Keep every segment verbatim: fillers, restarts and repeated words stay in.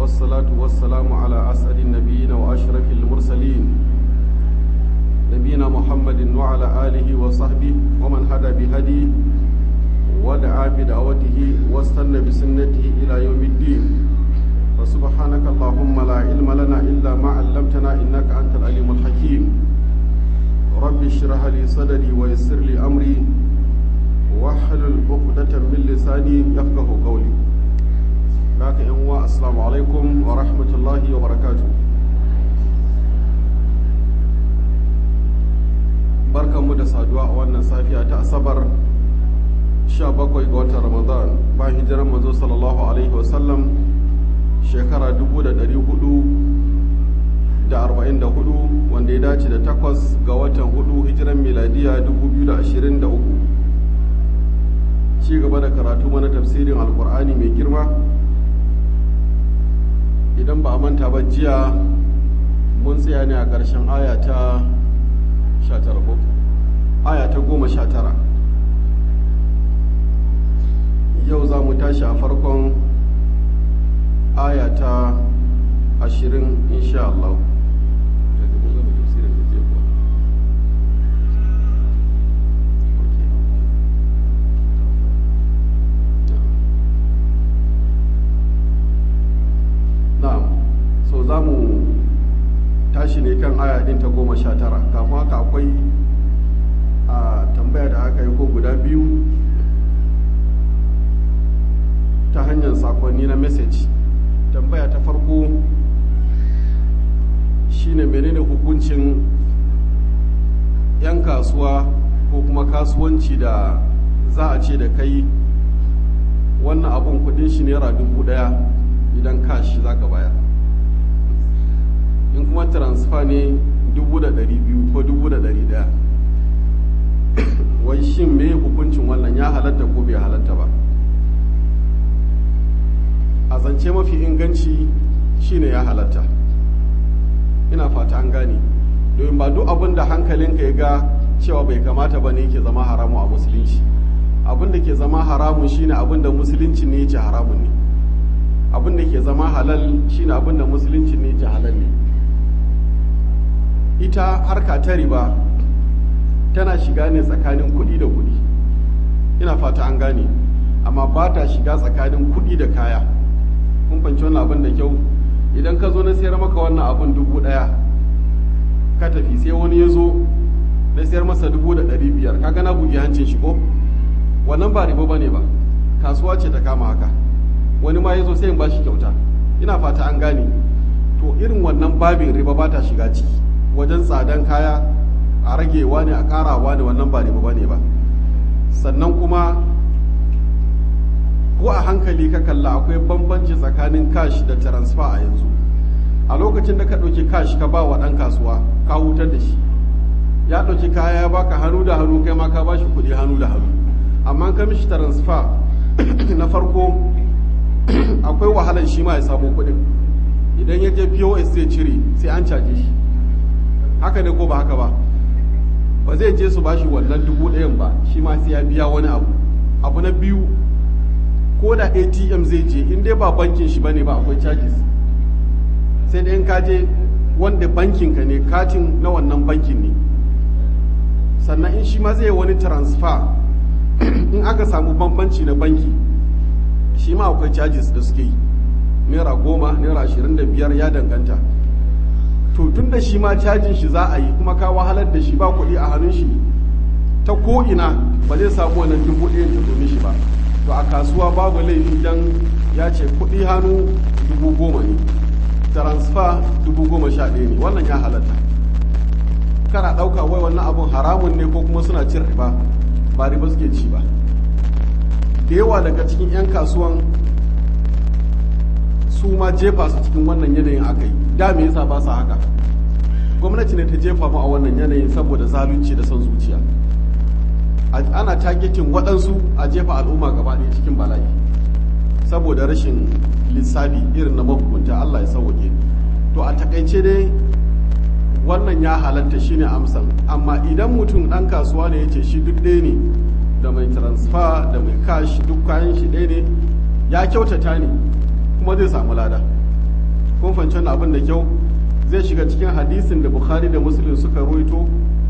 والصلاة والسلام على أسعد النبيين وأشرف المرسلين نبينا محمد وعلى آله وصحبه ومن هدى بهديه ودعا بدعوته واستنى بسنته إلى يوم الدين فسبحانك اللهم لا علم لنا إلا ما علمتنا إنك أنت العليم الحكيم رب اشرح لي صدري ويسر لي أمري واحلل عقدة من لساني يفقه قولي لكن هو السلام عليكم ورحمة الله وبركاته barkan mu da saduwa a wannan safiya ta asabar sha bakwai ga watan ramadan bayan hijiran manzo sallallahu alaihi wasallam shekara dubu da ɗari hudu da arba'in da hudu wanda ya dace da takwas ga watan hudu hijiran miladiya dubu biyu da ashirin da uku ci gaba da karatu mana tafsirin alkur'ani mai girma idan ba a manta ba jiya mun tsaya ne a ƙarshen aya ta sha tara ko aya ta goma sha tara yau za mu tashi a farkon aya ta ashirin insha Allah na'am so za mu tashi ne kan aya din ta goma sha tara kafin haka akwai a tambaya da aka yi ko guda biyu ta hanyar sakonni na message tambaya ta farko shine menene hukuncin 'yan kasuwa ko kuma kasuwanci da za a ce da kai wannan abun kudin shi naira dubu daya idan cash za ka bayar in kuma transfer ne dubu da dari biyu ko dubu da dari daya wai shin me hukuncin wannan ya halatta ko bai halatta ba a zance mafi inganci shine ya halatta ina fata an gane domin ba duk abin da hankalinka ya ga cewa bai kamata ba ne yake zama haramu a musulunci abin da ke zama haramun shine abin da musulunci ne yake haramun ne abin da ke zama halal shine abin da musulunci ne yake halal ne ita harka ta riba tana shiga ne tsakanin kuɗi da kuɗi ina fata an gane amma ba ta shiga tsakanin kuɗi da kaya kun fanci wannan abin da kyau idan ka zo na sayar maka wannan abin dubu ɗaya ka tafi sai wani ya zo na sayar masa dubu da ɗari biyar kaga na buge hancin shi ko wannan ba riba bane ba kasuwa ce ta kama haka wani ma ya zo sai in ba shi kyauta ina fata an gane to irin wannan babin riba ba ta shiga ciki wajen tsadan kaya a ragewa ne a karawa ne wannan ba riba bane ba sannan kuma ko a hankali ka kalla akwai bambanci tsakanin cash da transfer a yanzu a lokacin da ka ɗauki cash ka ba wa ɗan kasuwa ka hutar da shi ya ɗauki kaya ya baka hannu da hannu kai ma ka ba shi kuɗi hannu da hannu amma ka mishi transfer na farko akwai wahalar shi ma ya samu kuɗin idan ya je P O S zai cire sai an caje shi haka ne ko ba haka ba ba zai je su bashi wannan dubu ɗayan ba shi ma sai ya biya wani abu abu na biyu ko da A T M zai je in dai ba bankin shi bane ba akwai charges sai da in ka je wanda bankin ka ne katin na wannan bankin ne sannan in shi ma zai wani transfer in aka samu bambanci na banki shi ma akwai charges da suke yi naira goma naira ashirin da biyar ya danganta to tun da shi ma cajin shi za a yi kuma ka wahalar da shi ba kuɗi a hannun shi ta ko ina ba zai samu wannan dubu ɗaya ta domin shi ba to a kasuwa babu laifi dan ya ce kuɗi hannu dubu goma ne transfer dubu goma sha ɗaya ne wannan ya halatta kana ɗauka wai wannan abun haramun ne ko kuma suna cin riba ba riba suke ci ba da yawa daga cikin 'yan kasuwan su ma jefa su cikin wannan yanayin aka yi da me yasa ba su haka gwamnati ne ta jefa mu a wannan yanayin saboda zalunci da son zuciya ana targetin waɗansu a jefa al'umma gaba ɗaya cikin bala'i saboda rashin lissafi irin na mahukunta Allah ya sauke to a takaice dai wannan ya halatta shine amsan amma idan mutum ɗan kasuwa ne ya ce shi duk ɗaya ne da mai transfer da mai cash duk kayan shi ɗaya ne ya kyautata ne kuma zai samu lada kun fahimci wannan abin da kyau zai shiga cikin hadisin da Bukhari da Muslim suka ruwaito.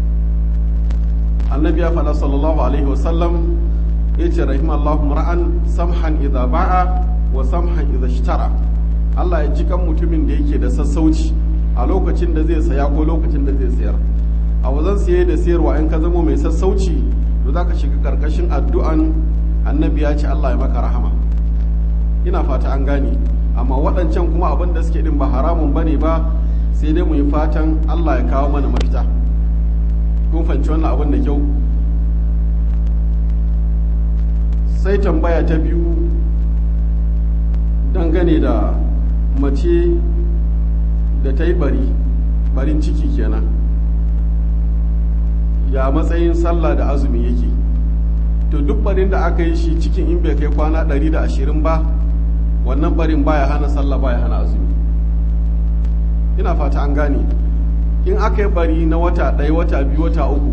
Annabi ya faɗa sallallahu alaihi wasallam yace rahimallahu mar'an samhan idza ba'a wa samhan idza ishtara. Allah ya ji kan mutumin da yake da sassauci a lokacin da zai saya ko lokacin da zai sayar. A wajen siye da sayarwa in ka zamo mai sassauci to zaka shiga karkashin addu'an Annabi ya ce Allah ya maka rahama. Ina fata an gane, amma waɗancan kuma abin da suke din ba haramun bane ba, sai dai mu yi fatan Allah ya kawo mana mafita. Kun fahimci wannan abin da kyau. Sai tambaya ta biyu dangane da mace da ta yi bari barin ciki kenan, ya matsayin sallah da azumi yake. To duk barin da aka yi shi cikin in bai kai kwana ɗari da ashirin ba, wannan barin baya hana sallah baya hana azumi. Ina fata an gane, in aka yi bari na wata ɗaya wata biyu wata uku,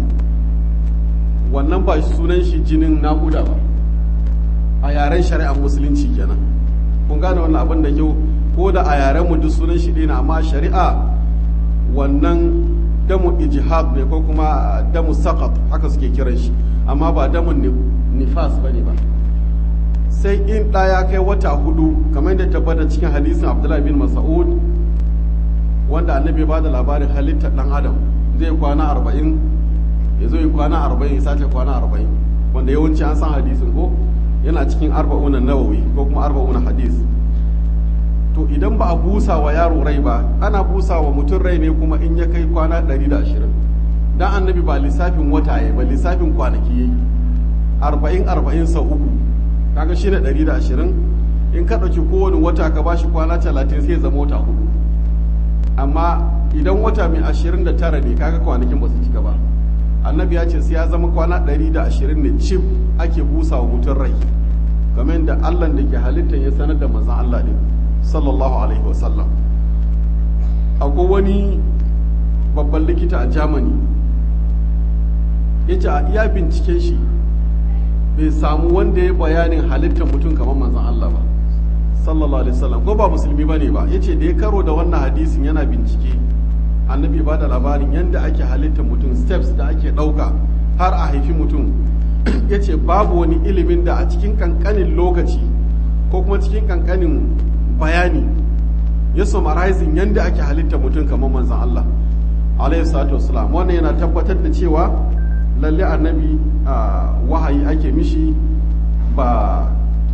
wannan ba sunan shi jinin naƙuda ba a yaren shari'ar musulunci kenan. Kun gane wannan abin da kyau, ko da a yaren mu duk sunan shi ɗina, amma shari'a wannan damu ijihad ne ko kuma damu sakat haka suke kiran shi, amma ba damun nifas ba ne ba. Sai in ɗaya kai wata hudu kamar yadda tabbata cikin hadisin Abdullahi bin Mas'ud wanda annabi ba da labarin halittar ɗan adam, zai kwana arba'in ya zo yi kwana arba'in ya sace kwana arba'in, wanda yawanci an san hadisin ko yana cikin arba'unan nawawi ko kuma arba'unan hadis. To idan ba a busa wa yaro rai ba, ana busa wa mutum rai ne kuma in ya kai kwana ɗari da ashirin. Dan annabi ba lissafin wata ya ba lissafin kwanaki ya yi, arba'in arba'in sau uku kaga shi ne ɗari da ashirin. In ka ɗauki kowane wata ka ba shi kwana talatin sai zama wata hudu. Amma idan wata mai ashirin da tara ne kaga kwanakin ba su cika ba. Annabi ya ce sai ya zama kwana ɗari da ashirin ne cif ake busa wa mutum rai, kamar da Allah da ke halittar ya sanar da manzon Allah ne sallallahu alaihi wasallam. Akwai wani babban likita a Germany ya ce a iya binciken shi bai samu wanda ya bayanin halittar mutum kamar manzon Allah ba sallallahu alaihi wasallam, ko ba musulmi bane ba. Ya ce da ya karo da wannan hadisin yana bincike, annabi ba da labarin yadda ake halittar mutum, steps da ake ɗauka har a haifi mutum. Ya ce babu wani ilimin da a cikin kankanin lokaci ko kuma cikin kankanin bayani ya summarizing yadda ake halittar mutum kamar manzon Allah alaihi salatu wasalam. Wannan yana tabbatar da cewa lalle annabi wahayi ake mishi, ba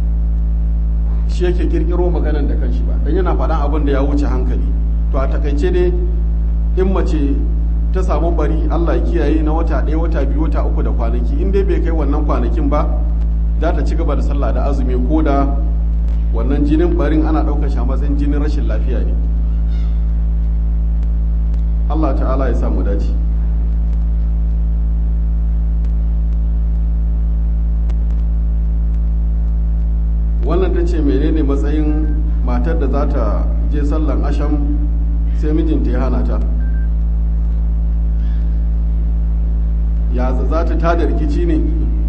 shi yake kirkiro maganan da kanshi ba, dan yana faɗan abin da ya wuce hankali. To a takaice dai in mace ta samu bari Allah ya kiyaye na wata ɗaya wata biyu wata uku da kwanaki, in dai bai kai wannan kwanakin ba za ta ci gaba da sallah da azumi, ko da wannan jinin barin ana ɗaukar shi a matsayin jinin rashin lafiya ne. Allah ta'ala ya samu dace. Wannan ta ce menene matsayin matar da za ta je sallan asham sai mijinta ya hana ta, ya za ta tada rikici ne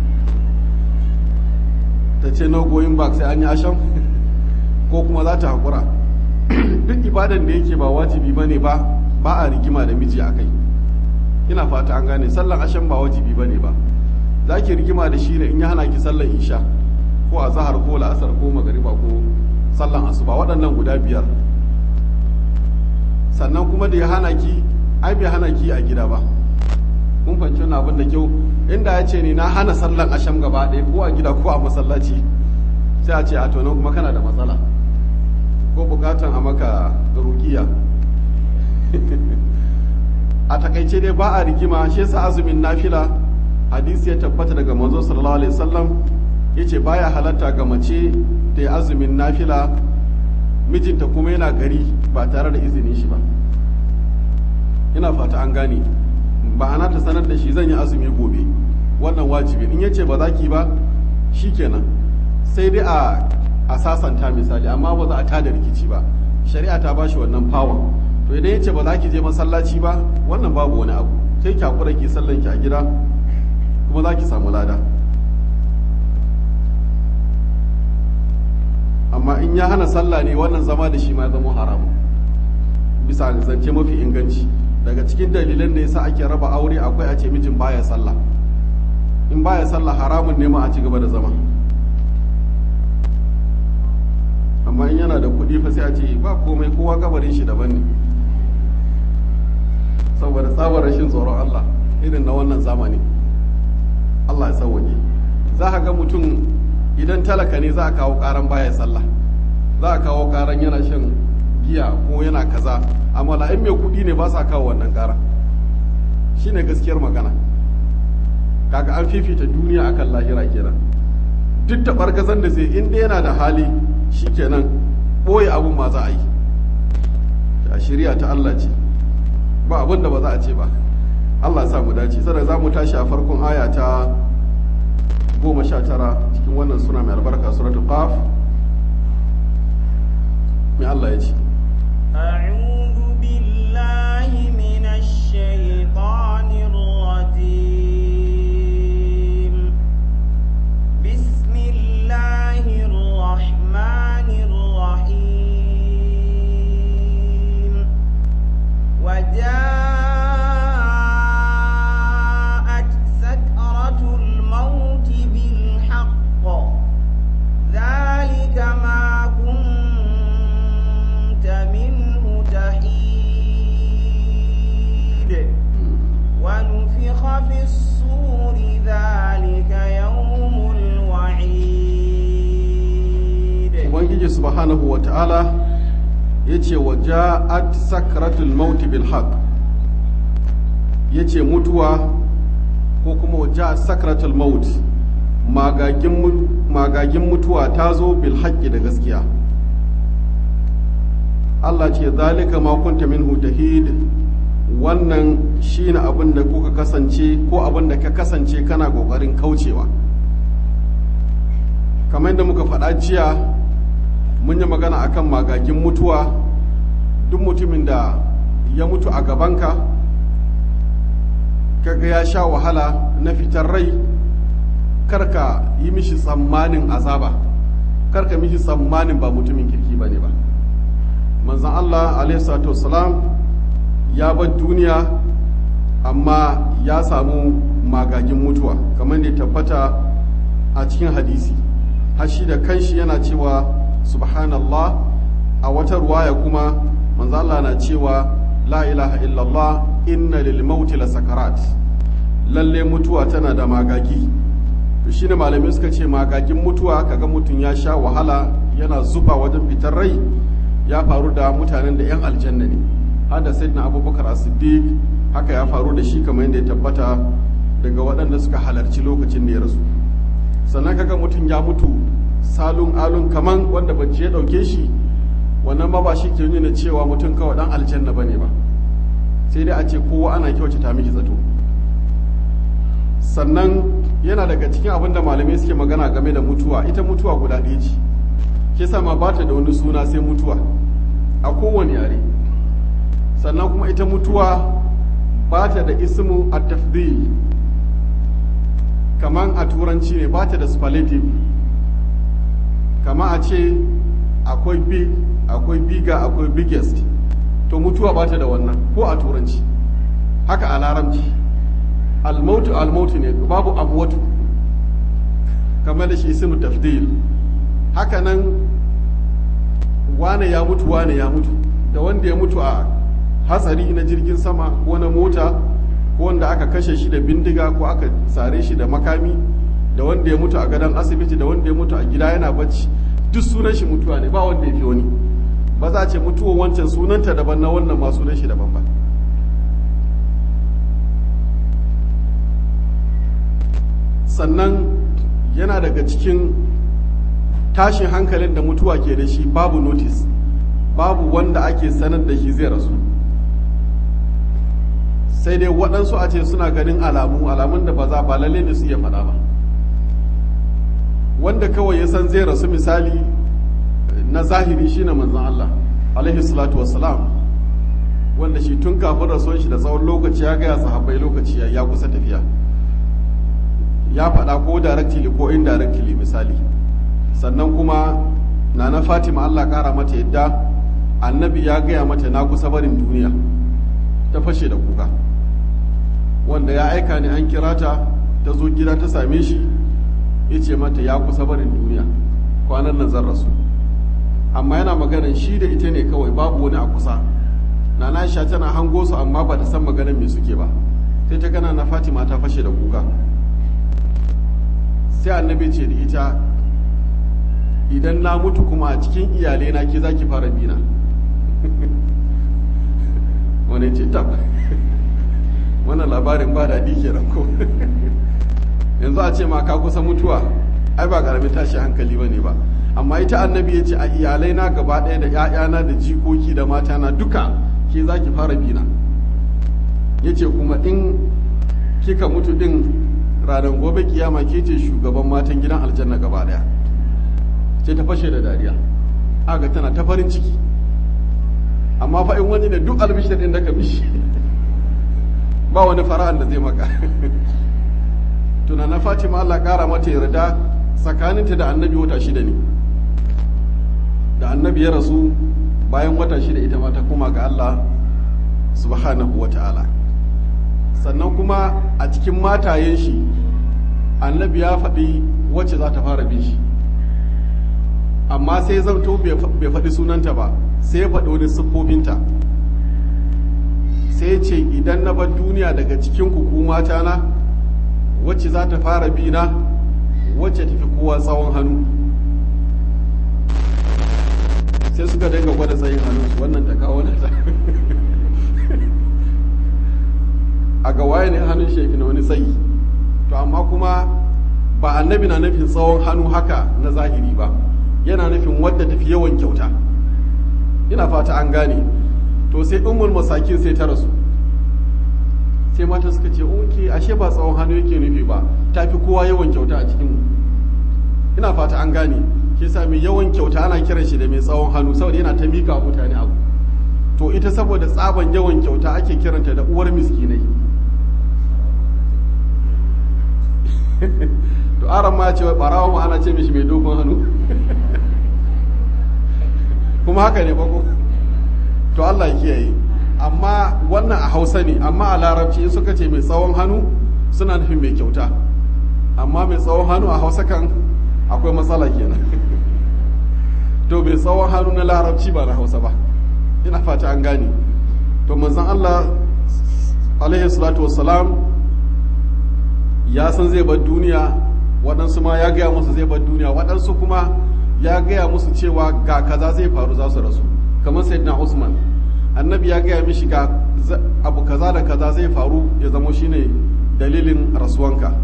ta ce no going back sai an yi asham ko kuma za ta haƙura? Duk ibadan da yake ba wajibi ba ne ba ba a rigima da miji a kai. Ina fata an gane, sallan asham ba wajibi ba ne ba, za ki rigima da shi ne in ya hana ki sallan isha ko a zahar ko la'asar ko magariba ko sallan asuba, waɗannan guda biyar. Sannan kuma da ya hana ki, ai bai hana ki a gida ba. Kun fahimci wannan abin da kyau. Inda ya ce ne na hana sallan asham gaba ɗaya ko a gida ko a masallaci, sai a ce a tono kuma kana da matsala ko bukatan a maka rukiya. A takaice dai ba a rigima, shi yasa azumin nafila hadisi ya tabbata daga manzo sallallahu alaihi wasallam yace baya halatta ga mace ta yi azumin nafila mijinta kuma yana gari ba tare da izinin shi ba. Ina fata an gane, ba ana ta sanar da shi zan yi azumi gobe, wannan wajibi. In yace ba za ki ba shikenan, sai dai a a sasanta misali, amma ba za a tada rikici ba. Shari'a ta bashi wannan power. To idan yace ba za ki je masallaci ba, wannan babu wani abu, sai ki hakura ki sallan ki a gida kuma za ki samu lada. Amma in ya hana sallah ne, wannan zama da shi ma zama haramu. bisa zance mafi inganci. Daga cikin dalilan da yasa ake raba aure akwai a ce mijin baya sallah, in baya sallah haramun ne ma a ci gaba da zama. Amma in yana da kuɗi fa sai a ce ba komai, kowa kabarin shi daban ne, saboda tsabar rashin tsoron Allah irin na wannan zamani. Allah ya sauwaje. Za ka ga mutum idan talaka ne za a kawo karan baya sallah, za a kawo karan yana shan giya ko yana kaza, amma la'in mai kuɗi ne ba sa kawo wannan kara. Shine gaskiyar magana. Kaga an fifita duniya akan lahira kenan. Duk da bargazan da zai inda yana da hali shikenan ɓoye abun ma za a yi. A shirya ta Allah ce, ba abin da ba za a ce ba. Allah sa mu dace. Sada za mu tashi a farkon aya ta goma sha tara cikin wannan suna mai albarka, suratul Qaf. Mai Allah ya ce, أعوذ بالله من الشيطان الرجيم بسم الله الرحمن الرحيم وجاءت سكرة الموت بالحق ذلك ما كنت منه تحيد ونفخ في الصور ذلك يوم الوعيد. Ubangiji subhanahu wa ta'ala ya ce wa ja'at sakratul mauti bil haq, ya ce mutuwa ko kuma wa ja'at sakratul maut, magagin mutuwa ta zo bil haqqi da gaskiya. Allah ce zalika ma kunta minhu tahid, wannan shine abin da kuka kasance ko abin da ka kasance kana kokarin kaucewa. Kamar yadda muka faɗa jiya mun yi magana akan magagin mutuwa. Duk mutumin da ya mutu a gabanka kaga ya sha wahala na fitar rai, karka yi mishi tsammanin azaba, karka mishi tsammanin ba mutumin kirki bane ba. Manzon Allah alaihi salatu wassalam ya bar duniya amma ya samu magagin mutuwa kamar da ya tabbata a cikin hadisi. Hashi da kanshi yana cewa subhanallah, a wata ruwaya kuma manzo Allah na cewa la ilaha illallah inna lil mauti la sakarat, lalle mutuwa tana da magagi. To shine malamai suka ce magagin mutuwa kaga mutum ya sha wahala yana zufa wajen fitar rai, ya faru da mutanen da yan aljanna ne. Har da sayyidina Abubakar As-Siddiq haka ya faru da shi kamar yadda ya tabbata daga waɗanda suka halarci lokacin da ya rasu. Sannan kaga mutum ya mutu salun alun kaman wanda bacci ya ɗauke shi, wannan ma ba shi ke nuna cewa mutum kawai dan aljanna bane ba, sai dai a ce kowa ana kyautata miki zato. Sannan yana daga cikin abin da malamai suke magana game da mutuwa, ita mutuwa guda ɗaya ce, ke sama ba ta da wani suna sai mutuwa a kowane yare. Sannan kuma ita mutuwa ba ta da ismu at-tafdhil, kaman a turanci ne, ba ta da superlative, kama a ce akwai big, akwai bigger, akwai biggest, to mutuwa ba ta da wannan ko a turanci. Haka a larabci almautu almautu ne, babu amwatu kamar da shi ismu tafdil. Haka nan wane ya mutu wane ya mutu, da wanda ya mutu a hatsari na jirgin sama ko na mota, ko wanda aka kashe shi da bindiga ko aka sare shi da makami, da wanda ya mutu a gadon asibiti, da wanda ya mutu a gida yana bacci, duk sunan shi mutuwa ne, ba wanda ya fi wani. Ba za a ce mutuwan wancan sunanta daban na wannan ma sunan shi daban ba. Sannan yana daga cikin tashin hankalin da mutuwa ke da shi, babu notice, babu wanda ake sanar da shi zai rasu. Sai dai waɗansu a ce suna ganin alamu, alamun da ba za ba lalle ne su iya faɗa ba. Wanda kawai ya san zai rasu misali na zahiri shine manzon Allah alaihi salatu wassalam, wanda shi tun kafin rasuwan shi da tsawon lokaci ya gaya sahabbai lokaci ya kusa tafiya, ya faɗa ko directly ko indirectly misali. Sannan kuma nana Fatima Allah ƙara mata yadda annabi ya gaya mata na kusa barin duniya. Ta fashe da kuka, wanda ya aika ni an kira ta ta zo gida ta same shi ya ce mata ya kusa barin duniya, kwanan nan zan rasu. Amma yana maganar shi da ita ne kawai, babu wani a kusa. Nana Aisha tana hango su amma ba ta san maganar me suke ba, sai ta gana na Fatima ta fashe da kuka. Sai annabi ce da ita, idan na mutu kuma a cikin iyalai na ke zaki fara bina. Wani ce tab, wannan labarin ba daɗi ke ko. Yanzu a ce ma ka kusa mutuwa, ai ba ƙaramin tashi hankali ba ne ba. Amma ita annabi ya ce a iyalai na gaba ɗaya da ‘ya'yana da jikoki da matana duka ke za ki fara bina. Ya ce kuma in kika mutu ɗin ranar gobe kiyama ke ce shugaban matan gidan aljanna gaba ɗaya. Ce ta fashe da dariya, aga tana ta farin ciki. Amma fa in wani ne duk albishir ɗin da ka mishi ba wani fara'an da zai maka. Tunanin Fatima Allah ƙara mata yarda, tsakaninta da annabi wata shida ne. Da annabi ya rasu bayan wata shida ita ma ta koma ga Allah subhanahu wa ta'ala. Sannan kuma a cikin matayen shi annabi ya faɗi wacce za ta fara bin shi, amma sai zamto bai faɗi sunanta ba, sai ya faɗi wani siffofinta. Sai ce idan na bar duniya daga cikin ku mata na, wacce za ta fara bi na wacce tafi kowa tsawon hannu. Sai suka dinga gwada tsayin hannunsu, wannan ta kawo ta a ga waye ne hannun shefi na wani tsayi. To amma kuma ba annabi na nufin tsawon hannu haka na zahiri ba, yana nufin wadda tafi yawan kyauta. Ina fata an gane. To sai ummul masakin sai ta rasu, sai mata suka ce oke ashe ba tsawon hannu yake nufi ba, tafi kowa yawan kyauta a cikin. Ina fata an gane. Ke sa mai yawan kyauta ana kiran shi da mai tsawon hannu saboda yana ta mika mutane abu. To ita saboda tsaban yawan kyauta ake kiranta da uwar miskinai. To aran ma ce barawa ma ana ce mishi mai dogon hannu. Kuma haka ne ba ko? To Allah ya kiyaye. Amma wannan a Hausa ne, amma a Larabci in suka ce mai tsawon hannu suna nufin mai kyauta. Amma mai tsawon hannu a Hausa kan akwai matsala kenan. To mai tsawon hannu na Larabci ba na Hausa ba. Ina fata an gane. To manzon Allah alaihi salatu wassalam ya san zai bar duniya, waɗansu ma ya gaya musu zai bar duniya, waɗansu kuma ya gaya musu cewa ga kaza zai faru za su rasu. Kamar Sayyidina Usman, annabi ya gaya mishi ga abu kaza da kaza zai faru ya zamo shine dalilin rasuwanka.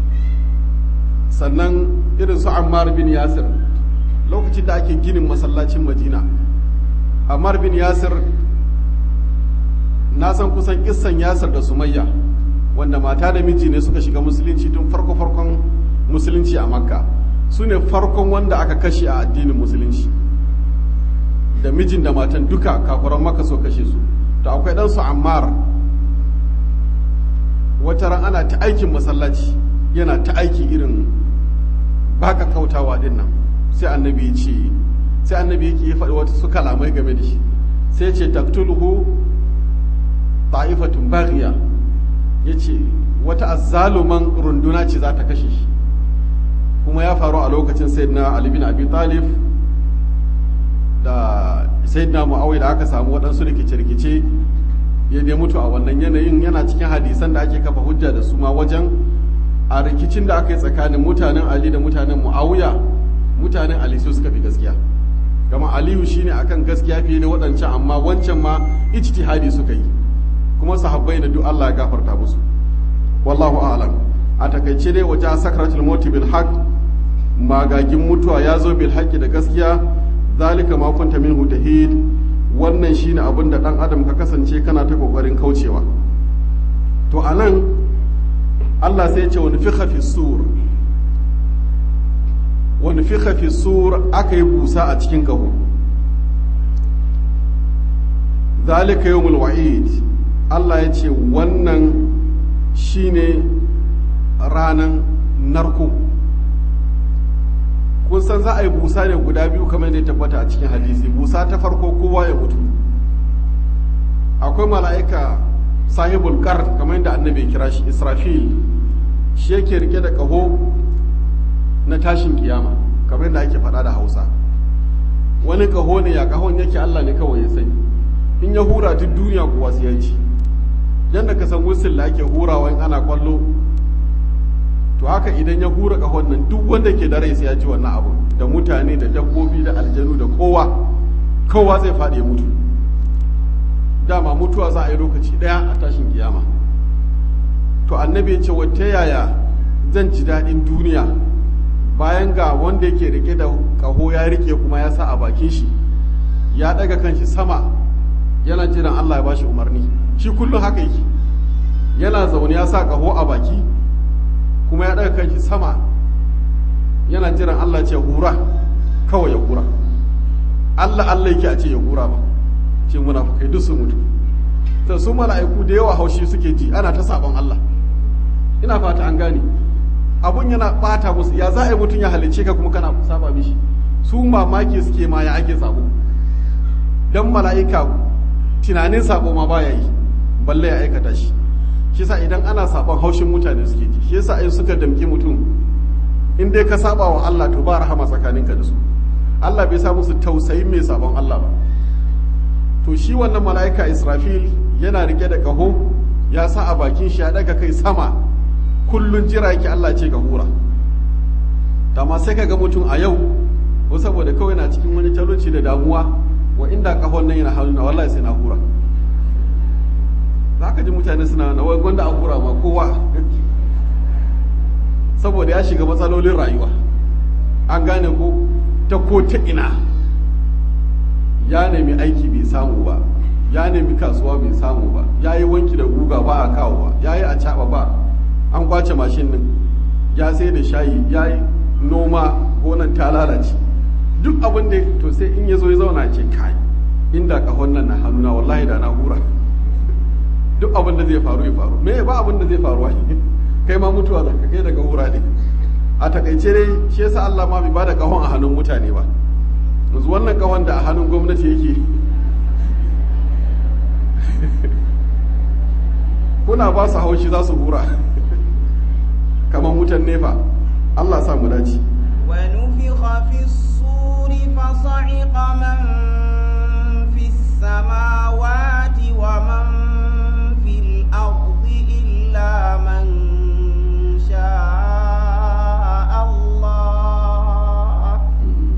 Sannan irin su Ammar bin Yasir, lokacin da ake ginin masallacin Madina, Ammar bin Yasir na san kusan kissan Yasir da Sumayya, wanda mata da miji ne suka shiga musulunci tun farko farkon musulunci a Makka. Su ne farkon wanda aka kashe a addinin musulunci, da mijin da matan duka kafuran Makka so kashe su. To akwai ɗansu Ammar, wata ran ana ta aikin masallaci, yana ta aiki irin baka kautawa din nan, sai annabi ya ce sai annabi yake ya faɗi wata su kalamai game da shi, sai ya ce taktuluhu ta'ifatun baghiya, ya ce wata azzaluman runduna ce za ta kashe shi. Kuma ya faru a lokacin sayyidina Ali bin Abi Talib da sayyidina Muawiya da aka samu waɗansu rikice-rikice, ya dai mutu a wannan yanayin. Yana cikin hadisan da ake kafa hujja da su ma wajen a rikicin da aka yi tsakanin mutanen Ali da mutanen Muawiya, mutanen Ali su suka fi gaskiya. Gama Aliyu shine akan gaskiya fiye da waɗancan, amma wancan ma ijtihadi suka yi, kuma sahabbai da duk Allah ya gafarta musu. Wallahu a'lam. A takaice dai waje sakratul maut bil haqq, magagin mutuwa ya zo bil haqqi da gaskiya. Zalika ma kunta minhu tahid, wannan shine abin da dan adam ka kasance kana ta kokarin kaucewa. To anan Allah sai ya ce wani fikha fi sur, wani fikha fi sur, aka yi busa a cikin kaho. Zalika yawmul wa'id, Allah ya ce wannan shine ranan narko. Kun kun san za a yi busa ne guda biyu kamar da ya tabbata a cikin hadisi. Busa ta farko kowa ya mutu, akwai mala'ika sahibul qarn kamar yadda annabi ya kira shi Israfil, shi yake rike da kaho na tashin kiyama kamar yadda ake faɗa da Hausa. Wani kaho ne, ya kahon yake Allah ne kawai ya sani. In ya hura duk duniya kuwa sai ya ci, yadda ka san wusul da ake hurawa in ana kwallo, to haka idan ya hura kahon nan duk wanda ke da rai sai ya ji wannan abu, da mutane da dabbobi da aljanu da kowa kowa zai faɗi ya mutu. Dama mutuwa za a yi lokaci ɗaya a tashin kiyama. To annabi ya ce wata yaya zan ji daɗin duniya bayan ga wanda yake rike da kaho ya rike kuma ya sa a bakin shi, ya ɗaga kanshi sama yana jiran Allah ya bashi umarni. Shi kullum haka yake, yana zaune ya sa kaho a baki kuma ya ɗaga kanshi sama yana jiran Allah ce hura, kawai ya hura. Allah Allah yake a ce ya hura ba, ce munafukai duk su mutu. To su mala'iku da yawa haushi suke ji ana ta sabon Allah. Ina fata an gane. Abun yana bata musu, ya za a yi mutum ya halice ka kuma kana saba mishi. Su mamaki suke ma ya ake sabo. Dan mala'ika tunanin sabo ma baya yi, balle ya aikata shi. Shi yasa idan ana sabon haushin mutane suke ji. Shi yasa ai suka damki mutum, in dai ka saba wa Allah to ba rahama tsakaninka da su. Allah bai sa musu tausayin mai sabon Allah ba. To shi wannan mala'ika Israfil yana rike da kaho, ya sa a bakin shi ya daga kai sama, kullun jira yake Allah ce ga hura. Amma sai ka ga mutum a yau, ko saboda kawai na cikin wani talauci da damuwa, wa inda kahon nan yana hannu na wallahi sai na hura. Za ka ji mutane suna na wai gwanda a hura ma kowa saboda ya shiga matsalolin rayuwa. An gane ko ta ko ta ina, ya nemi aiki bai samu ba, ya nemi kasuwa bai samu ba, ya yi wanki da guga ba a kawo ba, ya yi a caɓa ba, an kwace mashin din, ya sai da shayi, ya yi noma gonan ta lalace, duk abin da to sai in ya zo ya zauna ce kai inda kahon nan na hannuna wallahi da na hura. Duk abin da zai faru ya faru, me ba abin da zai faru kai ma mutuwa za ka kai daga hura ne. A takaice dai shi yasa Allah ma bai bada kahon a hannun mutane ba. Yanzu wannan kahon da a hannun gwamnati yake kuna ba su haushi za su hura kamar wutan nefa. Allah sa mu dace. Wa nufikha fi suri fa sa'iqa man fi samawati wa man fil ardi illa man sha'a Allah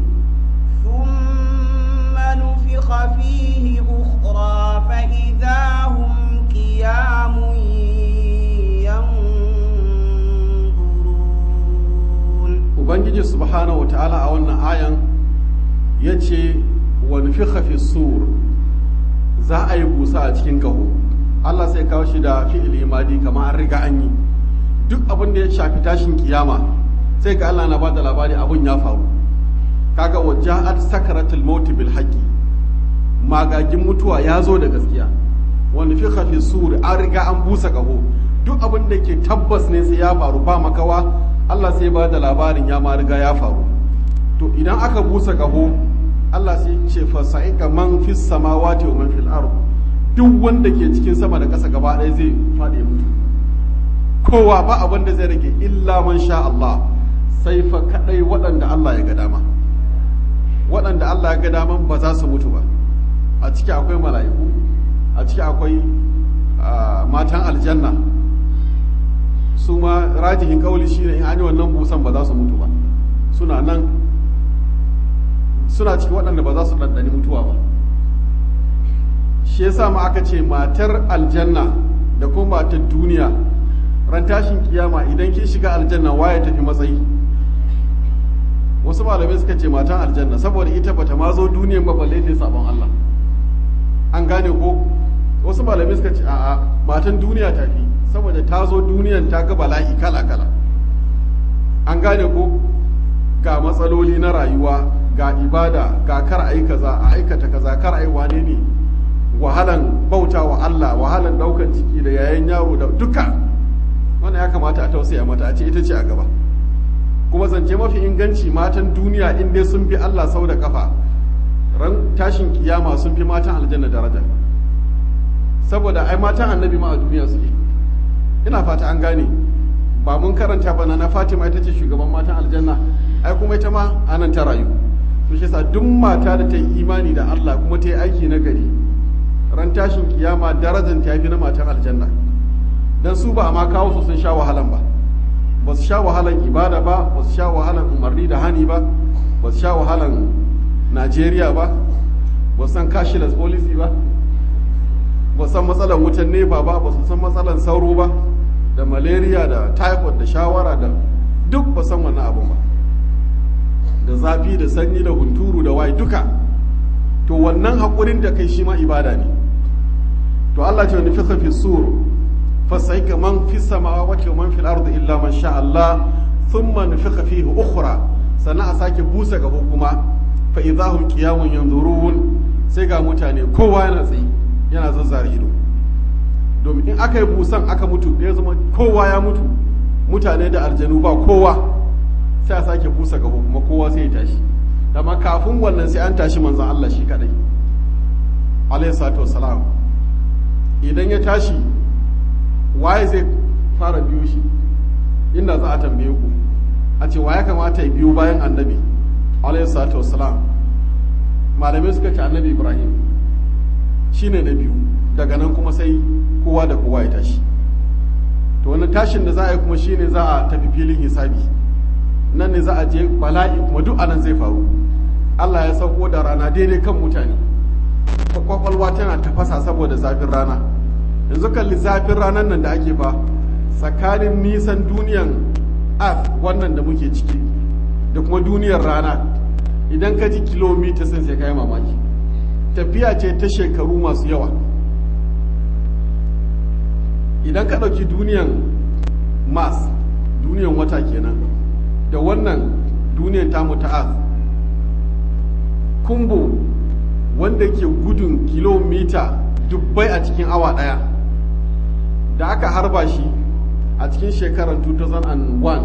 thumma nufikha fihi ukhra fa idha hum qiyamun Ubangiji subhanahu wa ta'ala a wannan ayan ya ce wa nufikha fi sur, za a yi busa a cikin kaho. Allah sai kawo shi da fi'il imadi kamar an riga an yi. Duk abin da ya shafi tashin kiyama sai ga Allah na bada labari abun ya faru. Kaga wa ja'at sakaratul maut bil haqqi, magagin mutuwa ya zo da gaskiya. Wa nufikha fi sur, an riga an busa kaho. Duk abin da ke tabbas ne sai ya faru ba makawa, Allah sai ba da labarin ya ma riga ya faru. To idan aka busa kaho, Allah sai ce fa sa'ika man fis samawati wa man fil ard, duk wanda ke cikin sama da ƙasa gaba ɗaya zai faɗi mutu. Kowa ba abin da zai rage illa man sha Allah, sai fa kadai waɗanda Allah ya ga dama. Waɗanda Allah ya ga dama ba za su mutu ba. A ciki akwai mala'iku, a ciki akwai matan aljanna. Su ma rajihin kauli shi ne in an yi wannan busan ba za su mutu ba, suna nan suna cikin waɗanda ba za su ɗanɗani mutuwa ba. Shi yasa ma aka ce matar aljanna da kuma matar duniya ran tashin kiyama idan kin shiga aljanna waye tafi matsayi. Wasu malamai suka ce matan aljanna saboda ita bata ma zo duniyan ba balle ta sabon Allah. An gane ko? Wasu malamai suka ce a'a matan duniya tafi saboda ta zo duniyan ta ga bala'i kala-kala. An gane ko ga matsaloli na rayuwa, ga ibada, ga kar a yi kaza, a aikata kaza, kar a yi wane ne, wahalan bauta wa Allah, wahalan daukan ciki da yayan yaro da duka. Wannan ya kamata a tausaya mata a ce ita ce a gaba. kuma zance mafi inganci matan duniya in dai sun bi Allah sau da kafa ran tashin kiyama sun fi matan aljanna daraja saboda ai matan annabi ma a duniya suke ina fata an gane ba mun karanta bana na Fatima ita ce shugaban matan aljanna ai kuma ita ma anan ta rayu to shi yasa duk mata da ta yi imani da Allah kuma ta yi aiki na gari ran tashin kiyama darajar ta fi na matan aljanna dan su ba a ma kawo su sun sha wahalan ba ba su sha wahalan ibada ba ba su sha wahalan umarni da hani ba ba su sha wahalan Najeriya ba ba su san cashless policy ba ba su san matsalan wutan nefa ba ba su san matsalan sauro ba da malaria da typhoid da shawara da duk ba san wannan abun ba da zafi da sanyi da hunturu da waye duka to wannan haƙurin da kai shi ma ibada ne to Allah ce wani fisa fi sur fasaika man fi samawati wa man fil ardi illa man sha Allah thumma nufikha fihi ukhra sannan a sake busa gaba kuma fa idahum qiyamun yanzurun sai ga mutane kowa yana tsayi yana zazzare ido domin in aka yi busan aka mutu da ya zama kowa ya mutu mutane da aljanu ba kowa sai a sake busa gaba kuma kowa sai ya tashi dama kafin wannan sai an tashi manzon Allah shi kadai alayhi salatu wassalam idan ya tashi waye zai fara biyo shi inda za a tambaye ku a ce waye kamata ya biyo bayan annabi alayhi salatu wassalam malamai suka ce annabi Ibrahim shine na biyu daga nan kuma sai kowa da kowa ya tashi to wani tashin da za a yi kuma shine za a tafi filin hisabi nan ne za a je bala'i kuma duk anan zai faru Allah ya sauko da rana daidai kan mutane kwakwalwa tana tafasa saboda zafin rana yanzu kalli zafin ranar nan da ake fa tsakanin nisan duniyan earth wannan da muke ciki da kuma duniyar rana idan ka ji kilomita sun sai kai mamaki tafiya ce ta shekaru masu yawa idan ka ɗauki duniyan mars duniyan wata kenan da wannan duniyan tamu ta earth kumbo wanda ke gudun kilomita dubbai a cikin awa ɗaya da aka harba shi a cikin shekarar two thousand one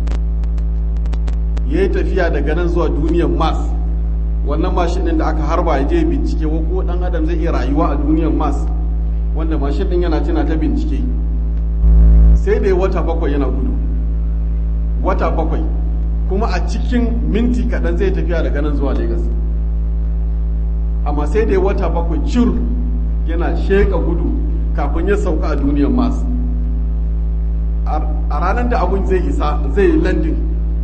ya yi tafiya daga nan zuwa duniyar mars wannan mashin ɗin da aka harba ya je bincike ko ɗan adam zai iya rayuwa a duniyar mars wanda mashin ɗin yana tana ta bincike sai da wata bakwai yana gudu wata bakwai kuma a cikin minti kaɗan zai tafiya daga nan zuwa lagos amma sai da wata bakwai cir yana sheka gudu kafin ya sauka a duniyar mars a ranar da abun zai isa zai yi landing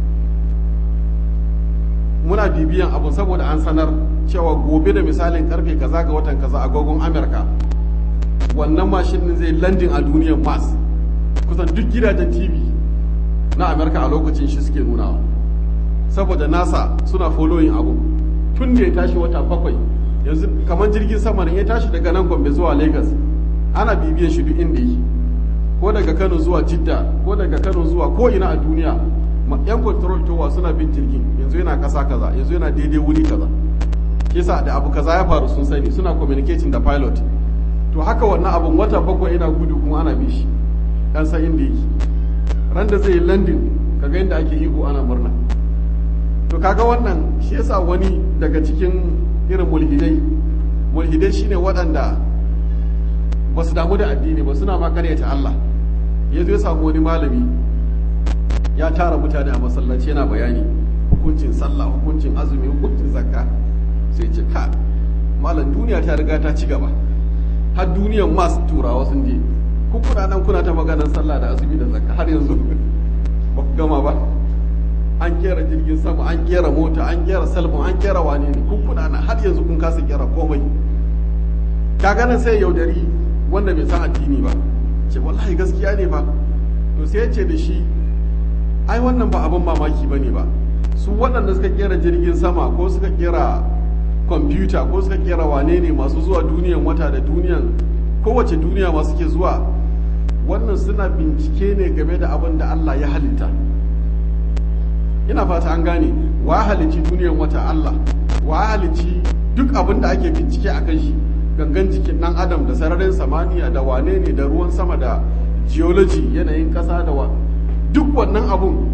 muna bibiyan abu saboda an sanar cewa gobe da misalin karfe kaza ga watan kaza agogon amurka wannan mashin din zai landing a duniyar mars kusan duk gidajen tv na amurka a lokacin shi suke nunawa saboda nasa suna following abu tun da ya tashi wata bakwai yanzu kamar jirgin sama ne ya tashi daga nan gombe zuwa lagos ana bibiyan shi duk inda yi ko daga kano zuwa jidda ko daga kano zuwa ko ina a duniya yan control towa suna bin jirgin yanzu yana kasa kaza yanzu yana daidai wuri kaza kisa da abu kaza ya faru sun sani suna communicating da pilot to haka wannan abun wata bakwai yana gudu kuma ana bi shi kan san inda yake ran da zai landing kaga inda ake ihu ana murna to kaga wannan shi yasa wani daga cikin irin mulhidai mulhidai shine waɗanda ba su damu da addini ba suna ma karyata Allah ya zo ya samu wani malami ya tara mutane a masallaci yana bayani hukuncin sallah hukuncin azumi hukuncin zakka sai ce ka malam duniya ta riga ta ci gaba har duniyar masu turawa sun je ku kuna nan kuna ta maganar sallah da azumi da zakka har yanzu ba ku gama ba an kera jirgin sama an kera mota an kera salmon an kera wane ne ku kuna nan har yanzu kun kasa kera komai ka ganin sai yaudari wanda bai san addini ba ce wallahi gaskiya ne ba to sai ya ce da shi ai wannan ba abin mamaki ba ne ba su waɗanda suka kera jirgin sama ko suka kera kwamfuta ko suka kera wane ne masu zuwa duniyan wata da duniyan kowace duniya masu ke zuwa wannan suna bincike ne game da abin da Allah ya halitta ina fata an gane wa halicci duniyan wata Allah wa halicci duk abin da ake bincike a kan shi gangan jikin ɗan adam da sararin samaniya da wane ne da ruwan sama da geology yanayin ƙasa da wa duk wannan abun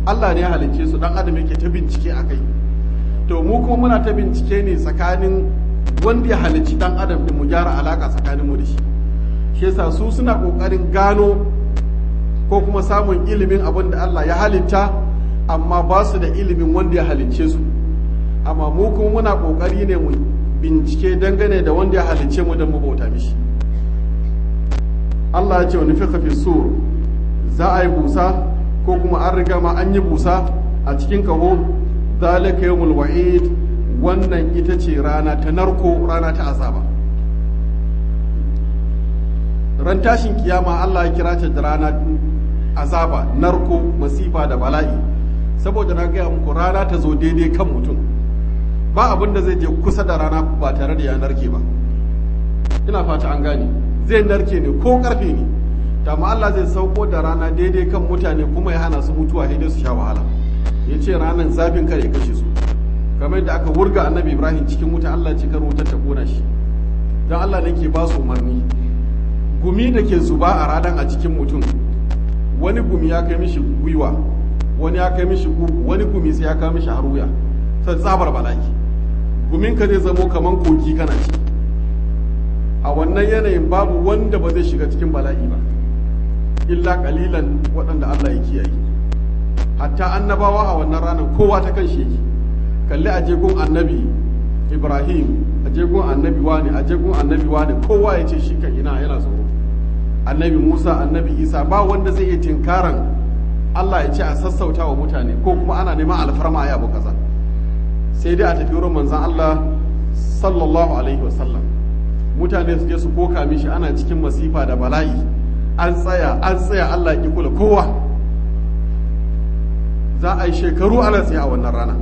Allah ne ya halicce su dan adam yake ta bincike akai to mu kuma muna ta bincike ne tsakanin wanda ya halicci dan adam din mu gyara alaka tsakanin mu da shi shi yasa su suna kokarin gano ko kuma samun ilimin abin da Allah ya halitta amma ba su da ilimin wanda ya halicce su amma mu kuma muna kokari ne mu bincike dangane da wanda ya halicce mu don mu bauta mishi Allah ya ce wa nufiqa fi sur za a yi busa ko kuma an riga ma an yi busa a cikin kaho zalika yawmul wa'id wannan ita ce rana ta narko rana ta azaba ran tashin kiyama Allah ya kira ta da rana azaba narko masifa da bala'i saboda na gaya muku rana ta zo daidai kan mutum ba abin da zai je kusa da rana ba tare da ya narke ba ina fata an gane zai narke ne ko karfe ne amma Allah zai sauko da rana daidai kan mutane kuma ya hana su mutuwa sai dai su sha wahala ya ce ranar zafin kare kashe su kamar yadda aka wurga annabi Ibrahim cikin wuta Allah ce kar wutar ta kona shi dan Allah ne ke ba su umarni gumi da ke zuba a ranar a cikin mutum wani gumi ya kai mishi gwiwa wani ya kai mishi gugu wani gumi sai ya kai mishi har wuya sai tsabar bala'i gumin ka zai zamo kaman koki kana ci a wannan yanayin babu wanda ba zai shiga cikin bala'i ba illa kalilan waɗanda Allah ya kiyaye hatta annabawa a wannan ranar kowa ta kan shi yake kalli a jegun annabi Ibrahim a jegun annabi wani a jegun annabi wani kowa ya ce shi kan ina yana tsoro annabi Musa annabi Isa ba wanda zai iya tinkaran Allah ya ce a sassauta wa mutane ko kuma ana neman alfarma a abu kaza sai dai a tafi wurin manzon Allah sallallahu alaihi wasallam mutane su je su koka mishi ana cikin masifa da bala'i an tsaya an tsaya Allah ya kula kowa za a yi shekaru ana tsaye a wannan rana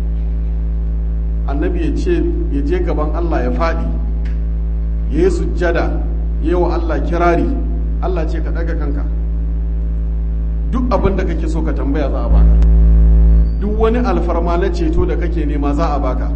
annabi ya ce ya je gaban Allah ya faɗi ya yi sujjada ya yi wa Allah kirari Allah ce ka ɗaga kanka duk abin da kake so ka tambaya za a baka duk wani alfarma na ceto da kake nema za a baka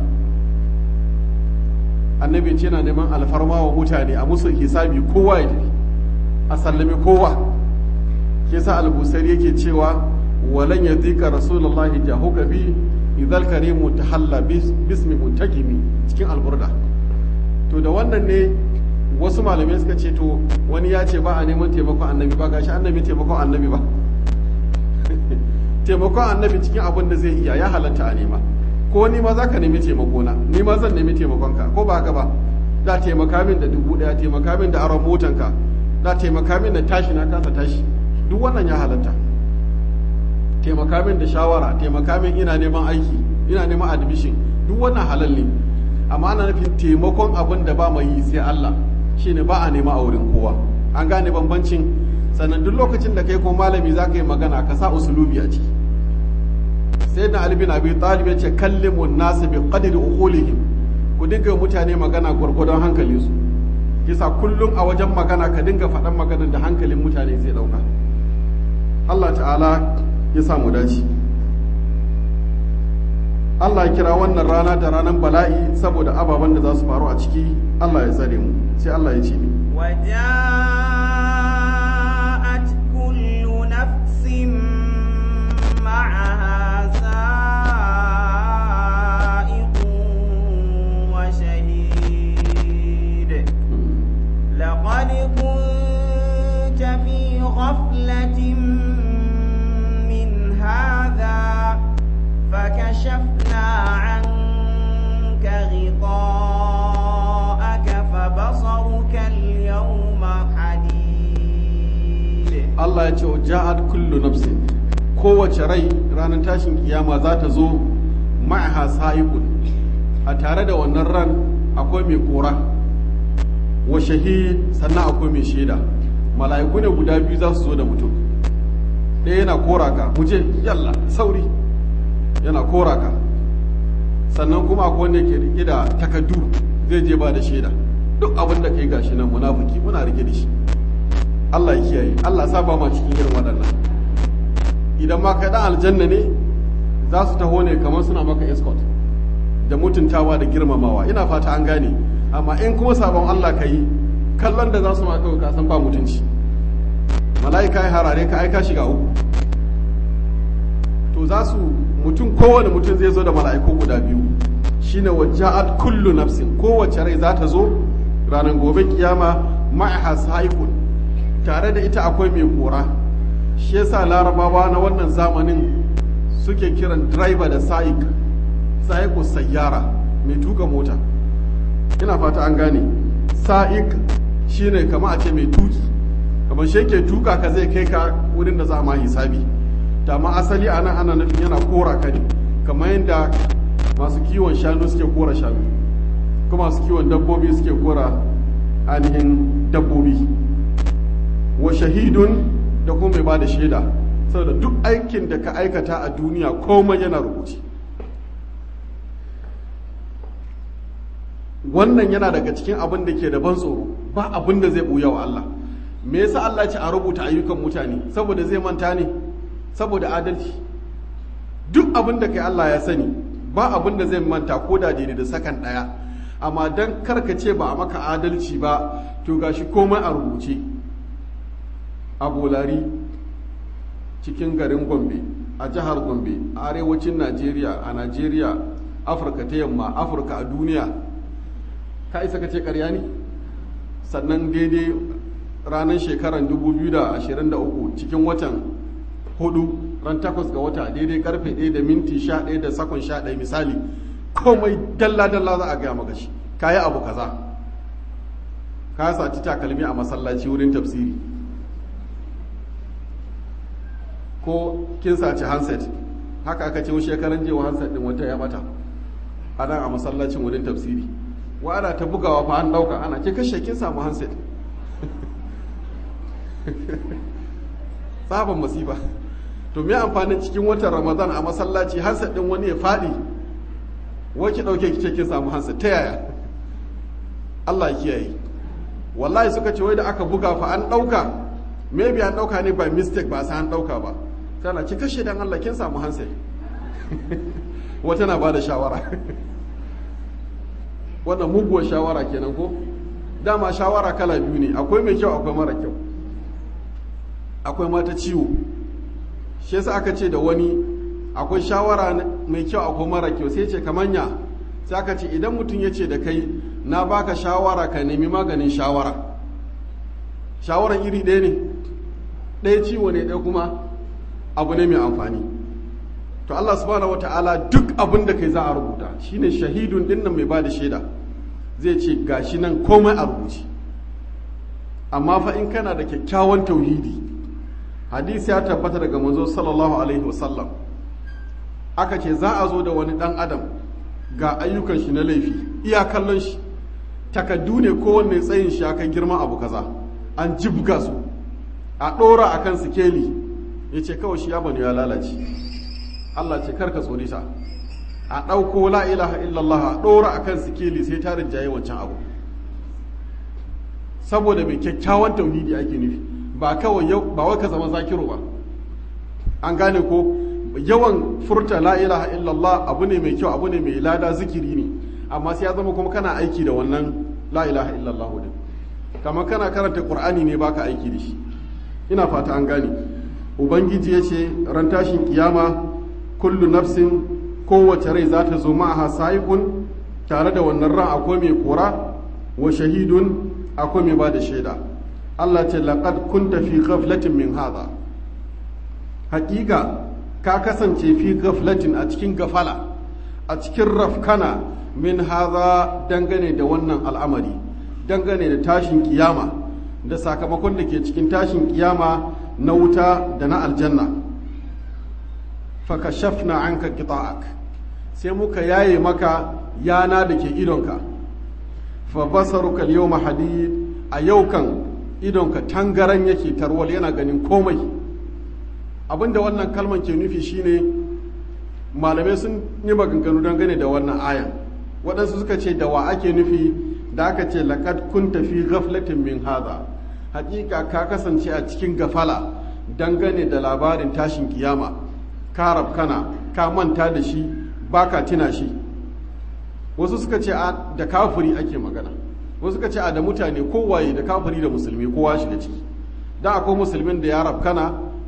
annabi ce na neman alfarma wa mutane a musu hisabi kowa ya tafi a sallami kowa ke sa albusari yake cewa walan ya zika rasulullahi jahuka bi idal karimu tahalla bismi muntakimi cikin alburda to da wannan ne wasu malamai suka ce to wani ya ce ba a neman taimakon annabi ba gashi annabi taimakon annabi ba taimakon annabi cikin abin da zai iya ya halatta a nema ko ni ma za ka nemi taimakona ni ma zan nemi taimakonka ko ba haka ba da taimaka min da dubu daya taimaka min da aron motanka da taimaka min da tashi na kasa tashi duk wannan ya halatta taimaka min da shawara taimaka min ina neman aiki ina neman admission duk wannan halal ne amma ana nufin taimakon abin da ba mai yi sai Allah shine ba a nema a wurin kowa an gane bambancin sannan duk lokacin da kai ko malami za ka yi magana ka sa usulubi a ciki sai na Ali bin Abi Talib ya ce kallimun nasu bi qadri uqulihim ku dinga mutane magana gwargwadon hankalin su kisa kullum a wajen magana ka dinga faɗan maganar da hankalin mutane zai dauka Allah ta'ala ya samu dace Allah ya kira wannan rana da ranar bala'i saboda ababen da za su faru a ciki Allah ya tsare mu sai Allah ya ce ni وجاءت كل نفس معها سائق وشهيد لقد كنت في غفلة من هذا فكشفنا عنك غطاءك فبصرك اليوم حديد Allah ya ce wa ja'at kullu nafsin kowace rai ranar tashin kiyama za ta zo ma'aha sa'iqun a tare da wannan ran akwai mai kora wa shahid sannan akwai mai shaida mala'iku ne guda biyu za su zo da mutum ɗaya yana kora ka muje yalla sauri yana kora ka sannan kuma akwai wanda ke rike da takaddu zai je ba da shaida duk abin da kai gashi nan munafiki muna rike da shi Allah ya kiyaye Allah sa ba ma cikin irin waɗannan idan ma kai dan aljanna ne za su taho ne kamar suna maka escort da mutuntawa da girmamawa ina fata an gane amma in kuma sabon Allah ka yi kallon da za su ma kawai ka san ba mutunci mala'ika ya harare ka aika shiga uku to to za su mutum kowane mutum zai zo da mala'iku guda biyu shine waja'at kullu nafsin, kowace rai za ta zo ranar gobe kiyama ma'aha sa'iqun, tare da ita akwai mai kora. Shi yasa larabawa na wannan zamanin suke kiran driver da sa'iq, sa'iqu sayyara, mai tuka mota. Ina fata an gane. Sa'iq shine kama a ce mai tuki, kamar shi yake tuka ka zai kai ka wurin da za a ma hisabi. Ta ma asali ana ana nufin yana kora ka ne, kamar yadda masu kiwon shanu suke kora shanu, kuma masu kiwon dabbobi suke kora ainihin dabbobi. Wa shahidun da kuma mai ba da shaida, saboda duk aikin da ka aikata a duniya komai yana rubuce. Wannan yana daga cikin abin da ke da ban tsoro, ba abin da zai buya wa Allah. Me yasa Allah ce a rubuta ayyukan mutane? Saboda zai manta ne, saboda adalci. Duk abin da kai Allah ya sani, ba abin da zai manta ko da daidai da sakan ɗaya. Amma dan karkace ba a maka adalci ba, to gashi komai a rubuce. A Bolari, cikin garin Gombe, a jihar Gombe, a arewacin Najeriya, a Najeriya, Afirka ta yamma, Afirka a duniya. Ka isa ka ce ƙarya ne? Sannan daidai ranar shekarar dubu biyu da ashirin da uku cikin watan hudu ran takwas ga wata daidai karfe ɗaya da minti sha ɗaya da sakon sha ɗaya misali, komai dalla-dalla za a gaya maka shi. Ka yi abu kaza, ka saci takalmi a masallaci wurin tafsiri, ko kin saci handset, haka aka ce shekaran jewa handset din wata ya bata a nan a masallacin wurin tafsiri. Wa ana ta bugawa fa an dauka, ana ke kashe kin samu handset. Sabon masifa. To me amfanin cikin watan Ramadan a masallaci handset din wani ya fadi, wai ki dauke ki ce kin samu handset, ta yaya? Allah ya kiyaye. Wallahi suka ce wai da aka buga fa an dauka, maybe an dauka ne by mistake, ba sai an dauka ba. Sai na ki kashe dan Allah kin samu handset. Wata na bada shawara. Wannan muguwar shawara kenan ko? Dama shawara kala biyu ne, akwai mai kyau akwai mara kyau. Akwai mata ciwo. Shi yasa aka ce da wani akwai shawara mai kyau akwai mara kyau, sai ce kamanya. Sai aka ce idan mutum ya ce da kai na baka shawara ka nemi maganin shawara. Shawaran iri ɗaya ne, ɗaya ciwo ne ɗaya kuma abu ne mai amfani. To Allah subhanahu wata'ala duk abin da kai za a rubuta, shine shahidun din nan mai ba da shaida, zai ce gashi nan komai a rubuce. Amma fa in kana da kyakkyawan tauhidi, hadisi ya tabbata daga manzo sallallahu alaihi wasallam, aka ce za a zo da wani dan adam ga ayyukan shi na laifi, iya kallon shi takaddu ne kowanne tsayin shi aka girman abu kaza, an jibga su a ɗora akan sikeli, ya ce kawai shi ya bani ya lalace. Allah ce karka tsori ta, a ɗauko la ilaha illallah a ɗora a kan sikeli sai ta rinjaye wancan abu. Saboda mai kyakkyawan tauhidi ake nufi, ba kawai yau ba wai ka zama zakiru ba. An gane ko yawan furta la ilaha illallah abu ne mai kyau, abu ne mai lada, zikiri ne, amma sai ya zama kuma kana aiki da wannan la ilaha illallah din. Kamar kana karanta Qur'ani ne baka aiki da shi. Ina fata an gane. Ubangiji ya ce ran tashin kiyama kullu nafsin, kowace rai za ta zo ma'aha sa'iqun, tare da wannan ran akwai mai kora, wa shahidun akwai mai ba da shaida. Allah ce laqad kunta fi ghaflatin min hadha, haƙiƙa ka kasance fi ghaflatin a cikin gafala, a cikin rafkana min hadha dangane da wannan al'amari, dangane da tashin kiyama da sakamakon da ke cikin tashin kiyama na wuta da na aljanna. fakashafna anka qita'ak, sai muka yaye maka yana da ke idonka. Fa basaruka al-yawma hadid, a yau kan idonka tangaran yake tarwal, yana ganin komai. Abinda wannan kalman ke nufi shine malamai sun yi maganganu dangane da wannan ayan. Waɗansu suka ce da wa ake nufi da aka ce laqad kunta fi ghaflatin min hadha, hakika ka kasance a cikin gafala dangane da labarin tashin kiyama, ka rabkana, ka manta da shi, baka tina shi. Wasu suka ce a da kafiri ake magana, wasu suka ce a da mutane kowaye, da kafiri da musulmi kowa shiga ciki. Dan akwai musulmin da ya rabkana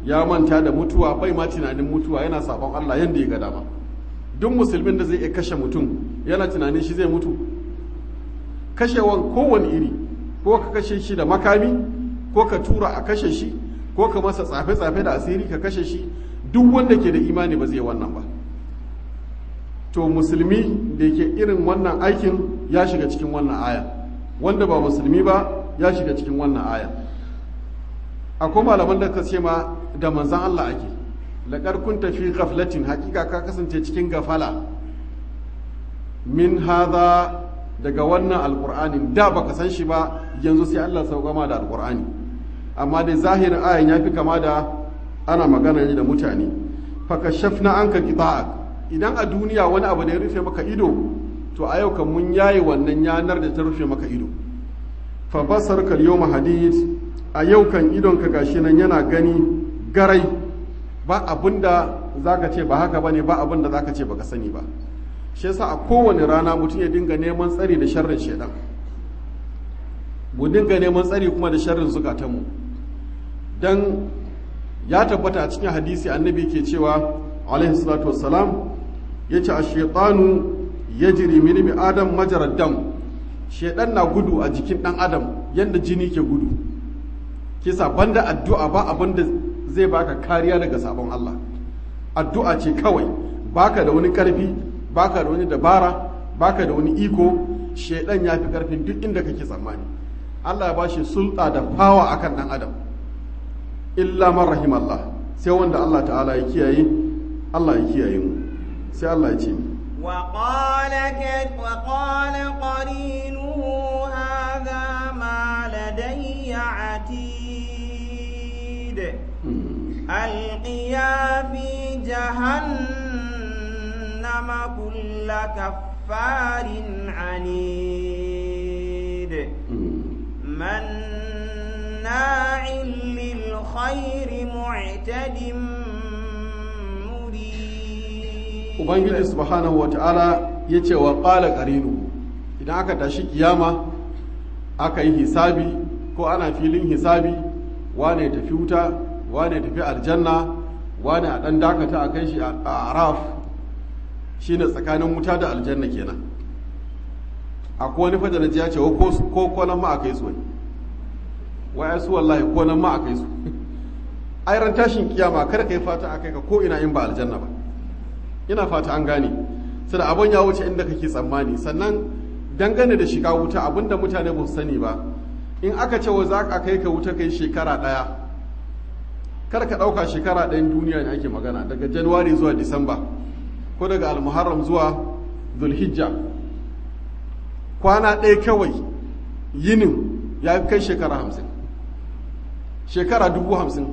ya manta da mutuwa, bai ma tunanin mutuwa, yana sabon Allah yanda ya ga dama. Duk musulmin da zai iya kashe mutum yana tunanin shi zai mutu. Kashewan kowane iri, ko ka kashe shi da makami, ko ka tura a kashe shi, ko ka masa tsafe-tsafe da asiri ka kashe shi, duk wanda ke da imani ba zai wannan ba. To musulmi da yake irin wannan aikin ya shiga cikin wannan aya, wanda ba musulmi ba ya shiga cikin wannan aya. Akwai malaman da ka ce ma da manzan Allah ake, laƙar kun tafi gaflatin, hakika ka kasance cikin gafala min haza daga wannan alƙur'anin, da baka san shi ba yanzu sai Allah sauka ma da alƙur'ani. Amma dai zahirin ayan ya fi kama da ana magana ne da mutane. Fakashafna anka qita'ak, idan a duniya wani abu da ya rufe maka ido, to a yau kan mun yaye wannan yanar da ta rufe maka ido. Fa basarka al-yawma hadid, a yau kan idonka gashi nan yana gani garai, ba abinda zaka ce ba haka bane, ba abinda zaka ce baka sani ba. Shi yasa a kowane rana mutum ya dinga neman tsari da sharrin shedan, mu dinga neman tsari kuma da sharrin zukatanmu. Dan ya tabbata a cikin hadisi annabi ke cewa alaihi salatu wassalam, yace ash-shaytanu yajri min ibni adam majrad dam, shedan na gudu a jikin dan adam yanda jini ke gudu. Kisa banda addu'a ba abinda zai baka kariya daga sabon Allah. Addu'a ce kawai, baka da wani karfi, baka da wani dabara, baka da wani iko, shedan ya fi karfin duk inda kake tsammani. Allah ya bashi sulta da fawa akan dan adam, illa man rahimallah, sai wanda Allah ta'ala ya kiyaye. Allah ya kiyaye mu. Sai Allah ya ce وقال وقال قرينه هذا ما لدي عتيد ألقيا في جهنم كل كفار عنيد مناع للخير معتد Ubangiji subhanahu wa ta'ala ya ce wa ƙala ƙarinu, idan aka tashi kiyama aka yi hisabi ko ana filin hisabi, wane tafi wuta, wane tafi aljanna, wane a ɗan dakata a kai shi a araf, shi ne tsakanin wuta da aljanna kenan. Akwai wani fada na ji ya ce ko konan ma a kai su wani, waya su wallahi konan ma a kai su. Ai ran tashin kiyama kada ka yi fata a kai ka ko ina in ba aljanna ba. Ina fata an gane, sai da abin ya wuce inda kake tsammani. Sannan dangane da shiga wuta, abinda mutane ba su sani ba, in aka ce wa za ka kai ka wuta kai shekara ɗaya, kar ka ɗauka shekara ɗayan duniya ne ake magana, daga januwari zuwa disamba ko daga almuharram zuwa zulhijja, kwana ɗaya kawai yinin ya kai shekara hamsin, shekara dubu hamsin.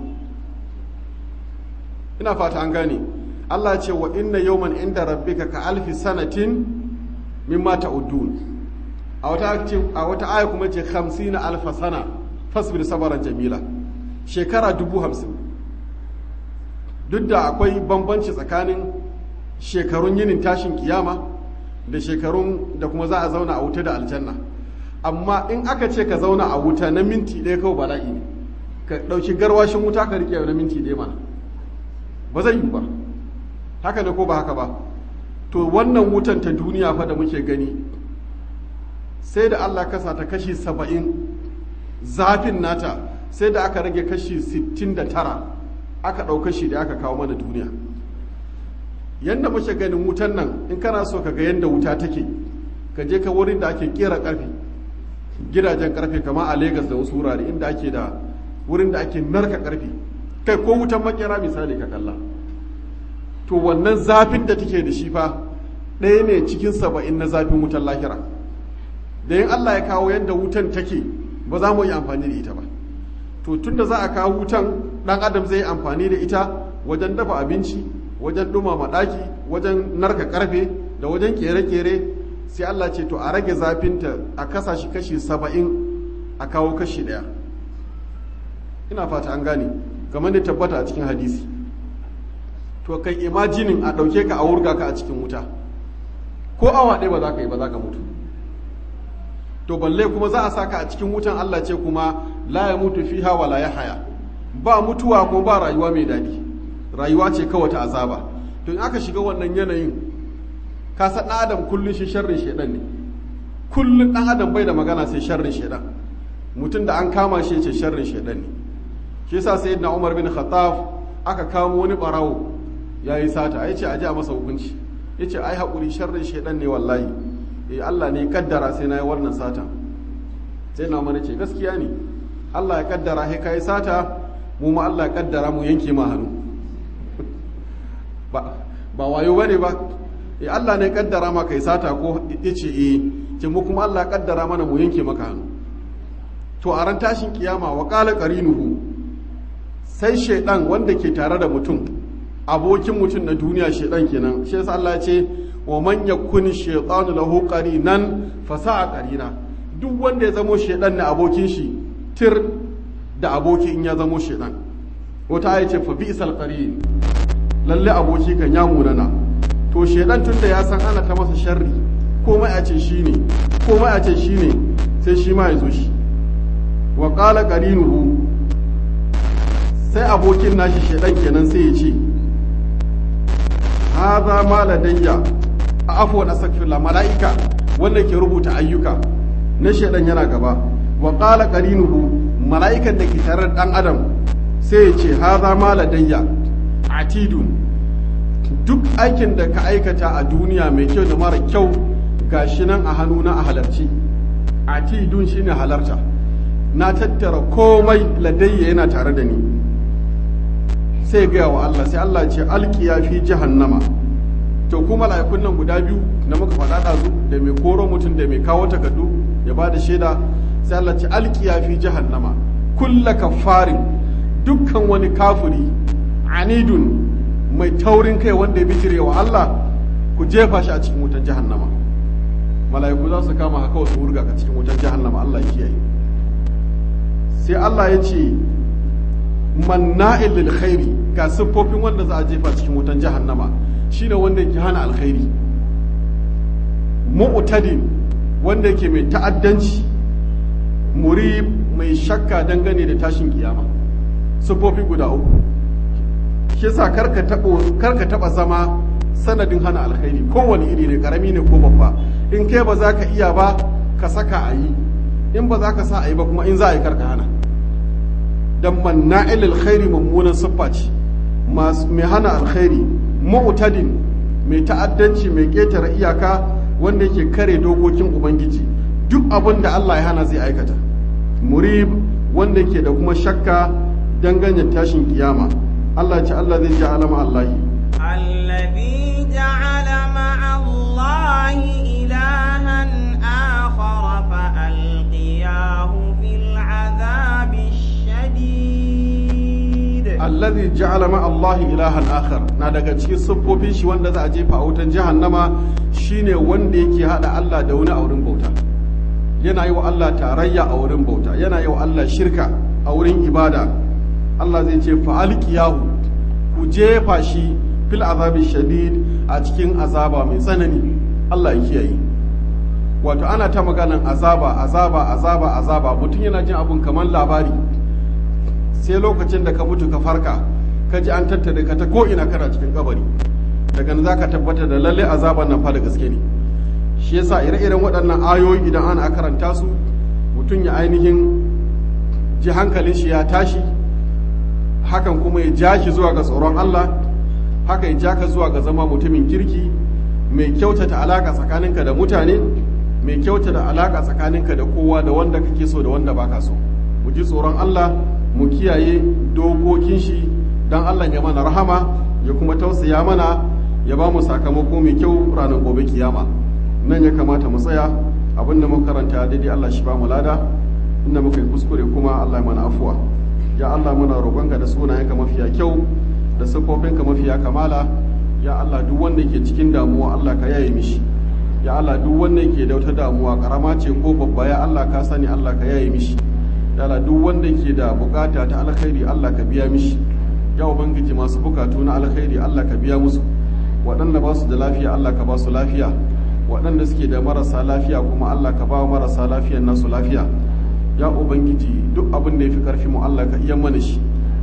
Ina fata an gane. Allah ce wa inna yawman inda rabbika ka alfi sanatin mimma ta'udun. A wata a wata aya kuma ce hamsina alfa sana fasbir sabaran jamila. Shekara dubu hamsin. Duk da akwai bambanci tsakanin shekarun yinin tashin kiyama da shekarun da kuma za a zauna a wuta da aljanna. Amma in aka ce ka zauna a wuta na minti ɗaya kawai bala'i ne. Ka ɗauki garwashin wuta ka rike na minti ɗaya mana. Ba zai yi ba. Haka ne ko ba haka ba? To wannan wutan ta duniya fa da muke gani, sai da Allah kasa ta kashi saba'in, zafin nata sai da aka rage kashi sittin da tara, aka ɗau kashi da aka kawo mana duniya. Yanda muke ganin wutan nan, in kana so ka ga yanda wuta take, ka je ka wurin da ake kera ƙarfe, gidajen ƙarfe kamar a Legas da wasu wurare inda ake da wurin da ake narka ƙarfe, kai ko wutan makera misali ka kalla. To wannan zafin da take da shi fa ɗaya ne cikin saba'in na zafin wutan lahira. Da yin Allah ya kawo yadda wutan take ba za mu yi amfani da ita ba. To tun da za a kawo wutan, ɗan adam zai yi amfani da ita wajen dafa abinci, wajen ɗumama ɗaki, wajen narka ƙarfe da wajen ƙere-ƙere. Sai Allah ce to a rage zafinta a kasa shi kashi saba'in a kawo kashi ɗaya. Ina fata an gane, kamar da tabbata a cikin hadisi. To kai imajinin a ɗauke ka a wurga ka a cikin wuta, ko awa ɗaya ba za ka yi ba, za ka mutu. To balle kuma za a saka a cikin wutan, Allah ce kuma la ya mutu fiha wa la ya haya, ba mutuwa ko ba rayuwa mai daɗi, rayuwa ce kawai ta azaba. To in aka shiga wannan yanayin ka san ɗan adam kullum shi sharrin shaidan ne, kullum ɗan adam bai da magana sai sharrin shaidan. Mutum da an kama shi ce sharrin shaidan ne. Shi yasa sayyidina Umar bin Khattab aka kamo wani barawo yayi sata, ya ce aje a masa hukunci, ya ce ai haƙuri sharrin shaidan ne wallahi, eh Allah ne kaddara sai na yi wannan sata. Sai na Umar ce gaskiya ne, Allah ya kaddara sai kai sata, mu ma Allah ya kaddara mu yanke ma hannu. ba ba wayo bane ba, eh Allah ne kaddara ma kai sata ko yace eh ce mu kuma Allah ya kaddara mana mu yanke maka hannu. To a ran tashin kiyama wa qala qarinuhu, sai shaidan wanda ke tare da mutum, abokin mutum na duniya shaidan kenan. Shi yasa Allah ya ce wa man yakun shaytanu lahu qarinan fa sa'a qarina. Duk wanda ya zamo shaidan na abokin shi, tir da aboki in ya zamo shaidan. Wata aya ce fa bi'sal qarin, lalle aboki kan ya munana. To shaidan tunda ya san ana ta masa sharri, komai a ce shine komai a ce shine sai shi ma ya zo shi. Wa qala qarinuhu, sai abokin nashi shaidan kenan sai ya ce hadha ma ladayya, afwan astaghfirullah, malaika wanda ke rubuta ayyuka na shaidan yana gaba. Wa qala qarinuhu, malaikan da ke tare da dan adam sai ya ce hadha ma ladayya atidun, duk aikin da ka aikata a duniya mai kyau da mara kyau gashi nan a hannuna a halarci. Atidun shine halarta, na tattara komai ladayya yana tare da ni. Sai gaya wa Allah, sai Allah ce alkiya fi jahannama. To kuma mala'ikun nan guda biyu da muka faɗa ɗazu, da mai koro mutum da mai kawo takardu ya ba da shaida, sai Allah ce alkiya fi jahannama kulla kafarin, dukkan wani kafiri anidun mai taurin kai wanda ya bitire wa Allah, ku jefa shi a cikin wutan jahannama. Mala'iku za su kama haka wasu wurga ka cikin wutan jahannama, Allah ya kiyaye. Sai Allah ya ce manna'il lil khairi, ga siffofin wanda za a jefa cikin wutan jahannama, shine wanda yake hana alkhairi, mu'tadin wanda yake mai ta'addanci, murib mai shakka dangane da tashin kiyama. Siffofi guda uku. Shi yasa karka tabo karka taba zama sanadin hana alkhairi, kowane iri ne, karami ne ko babba. In kai ba za ka iya ba ka saka a yi, in ba za ka sa a yi ba kuma in za a yi karka hana. Dan manna'il alkhairi mummunan siffa ce, mai hana alkhairi, mu'tadin mai ta'addanci, mai ketare iyaka, wanda yake kare dokokin ubangiji, duk abin da Allah ya hana zai aikata. Murib wanda yake da kuma shakka dangane tashin kiyama. Allah ce Allah zai ja'ala ma Allahi alladhi ja'ala ma'a Allahi ilahan akhar fa alqiyahu fil 'adhabi alladhi ja'ala ma Allahi ilahan akhar, na daga cikin siffofin shi wanda za a jefa a wutan jahannama shine wanda yake hada Allah da wani a wurin bauta. Yana yi wa Allah tarayya a wurin bauta, yana yi wa Allah shirka a wurin ibada. Allah zai ce fa alqiyahu, ku jefa shi fil azabi shadid, a cikin azaba mai tsanani. Allah ya kiyaye. Wato ana ta maganan azaba azaba azaba azaba, mutum yana jin abun kamar labari, sai lokacin da ka mutu ka farka ka ji an tattare ka ta ko'ina kana cikin kabari, daga nan za ka tabbatar da lalle azaban nan fa da gaske ne. Shi yasa ire-iren waɗannan ayoyi idan ana karanta su, mutum ya ainihin ji hankalin shi ya tashi, hakan kuma ya ja shi zuwa ga tsoron Allah, haka ya ja ka zuwa ga zama mutumin kirki, mai kyautata alaka tsakaninka da mutane, mai kyautata alaka tsakaninka da kowa, da wanda kake so da wanda baka so. Mu ji tsoron Allah, mu kiyaye dokokin shi, don Allah ya mana rahama, ya kuma tausaya mana, ya ba mu sakamako mai kyau ranar gobe kiyama. Nan ya kamata mu tsaya, abinda muka karanta daidai Allah shi ba mu lada, inda muka yi kuskure kuma Allah ya mana afuwa. Ya Allah muna roƙonka da sunayenka mafiya kyau da siffofinka mafiya kamala. Ya Allah duk wanda ke cikin damuwa Allah ka yaye mishi. Ya Allah duk wanda ke da wata damuwa karama ce ko babba, ya Allah ka sani, Allah ka yaye mishi. Ya Allah duk wanda ke da bukata ta alkhairi Allah ka biya mishi. Ya ubangiji masu bukatu na alkhairi Allah ka biya musu. Waɗanda ba su da lafiya Allah ka ba su lafiya. Waɗanda suke da marasa lafiya kuma Allah ka ba marasa lafiyan nasu lafiya. Ya ubangiji duk abin da ya fi karfi mu Allah ka iya mana shi.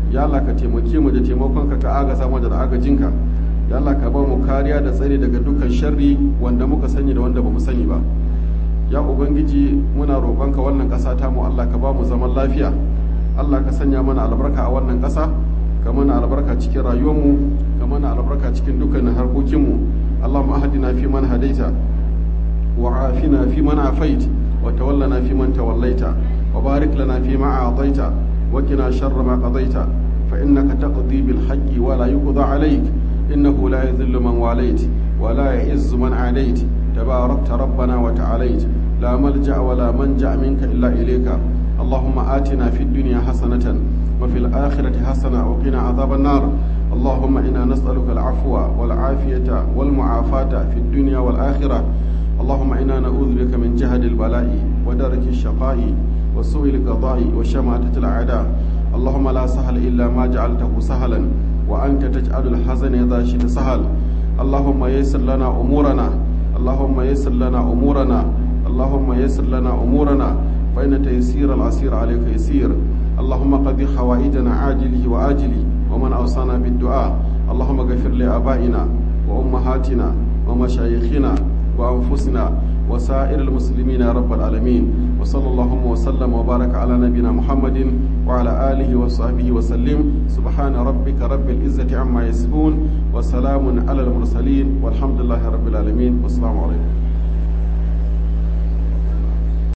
ya Allah ka taimake mu da taimakonka ka agaza mu da agajinka ya Allah ka ba mu kariya da tsari daga dukkan sharri wanda muka sani da wanda bamu sani ba ya ubangiji muna roƙonka wannan ƙasa ta mu Allah ka ba mu zaman lafiya Allah ka sanya mana albarka a wannan ƙasa ka mana albarka cikin rayuwarmu ka mana albarka cikin dukkanin harkokinmu Allahumma ahdina fi man hadaita wa afina fi man afait wa tawallana fi man tawallaita wa barik lana fi ma a'taita wa qina sharra ma qadaita fa innaka taqdi bil haqqi wa la yuqda alayk innahu la yadhillu man walayt wa la ya'izzu man adayt tabarakta rabbana wa ta'alayt la malja'a wa la manja minka illa ilayka اللهم آتنا في الدنيا حسنة وفي الآخرة حسنة وقنا عذاب النار اللهم إنا نسألك العفو والعافية والمعافاة في الدنيا والآخرة اللهم إنا نعوذ بك من جهد البلاء ودرك الشقاء وسوء القضاء وشماتة الأعداء اللهم لا سهل إلا ما جعلته سهلا وأنت تجعل الحزن إذا شئت سهل اللهم يسر لنا أمورنا اللهم يسر لنا أمورنا اللهم يسر لنا أمورنا فإن تيسير العسير عليك يسير اللهم قضي حوائجنا عاجله وآجله ومن أوصانا بالدعاء اللهم اغفر لآبائنا وأمهاتنا ومشايخنا وأنفسنا وسائر المسلمين يا رب العالمين وصلى اللهم وسلم وبارك على نبينا محمد وعلى آله وصحبه وسلم سبحان ربك رب العزة عما يصفون وسلام على المرسلين والحمد لله رب العالمين والسلام عليكم